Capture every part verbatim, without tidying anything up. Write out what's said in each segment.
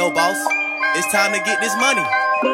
old boss. It's time to get this money.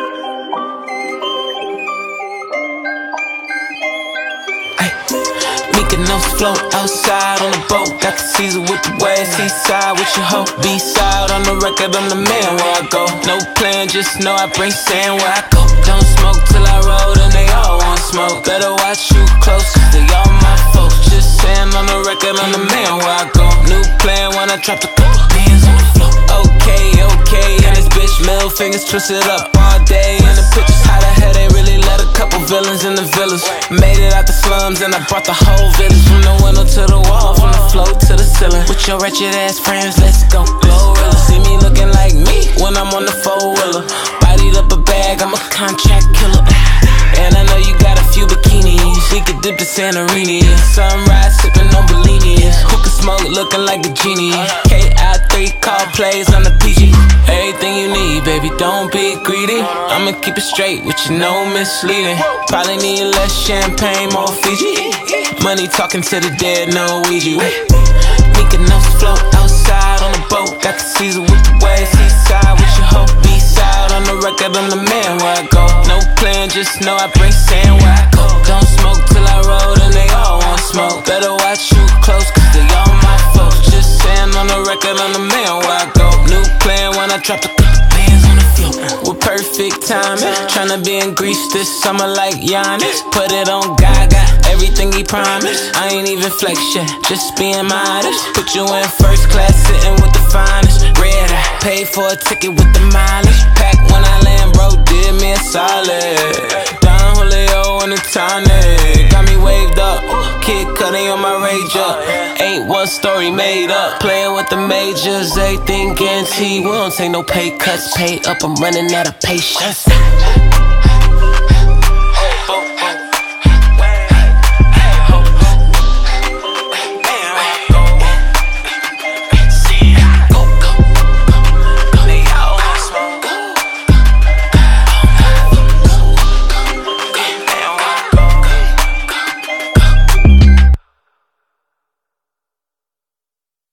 Mykonos float outside on the boat. Got the Caesar with the wave. Seaside with your hoe. B-side on the record, I'm the man where I go. No plan, just know I bring sand where I go. Don't smoke till I roll and they all want smoke. Better watch you close, cause they all my folks. Just saying on the record, I'm the man where I go. New plan when I drop the couple bands on the floor. Okay, okay, and this bitch middle fingers twisted up all day. And the pictures, how the hell they really let a couple villains in the villas. Made it out the slums and I brought the whole village. From the window to the wall, from the floor to the ceiling. With your wretched ass friends, let's go. Glorilla, see me looking like me when I'm on the four-wheeler. Bodied up a bag, I'm a contract killer. And I know you got a few bikinis. We could dip to Santorini. Sunrise sipping on Bellinis. Hookah smoke looking like a genie. K I three call plays on the P G. Everything you need, baby, don't be greedy. I'ma keep it straight with you, no misleading. Probably need less champagne, more Fiji. Money talking to the dead, no Ouija. Mykonos float outside on the boat. Got the Caesar with the wave. Seaside with your hoe. B-side on the record, I'm the man where I go. No plan, just know I bring sand where I go. Don't smoke till I roll and they all want smoke. Better watch you close, cause they all my folks. Just saying on the record, I'm the man where I go. New plan when I drop the bands on the floor. With perfect timing, tryna be in Greece this summer like Giannis. Put it on Gaga, everything he promised. I ain't even flex yet, just being modest. Put you in first class, sitting with the finest. Red eye, paid for a ticket with the mileage. Pack when I land, bro, did me a solid. Don Julio in the tonic, got me waved up. Kid Cudi on my rage up. Ain't one story made up. Playing with the majors, everything guaranteed. We don't take no pay cuts, pay up, I'm running out of patience.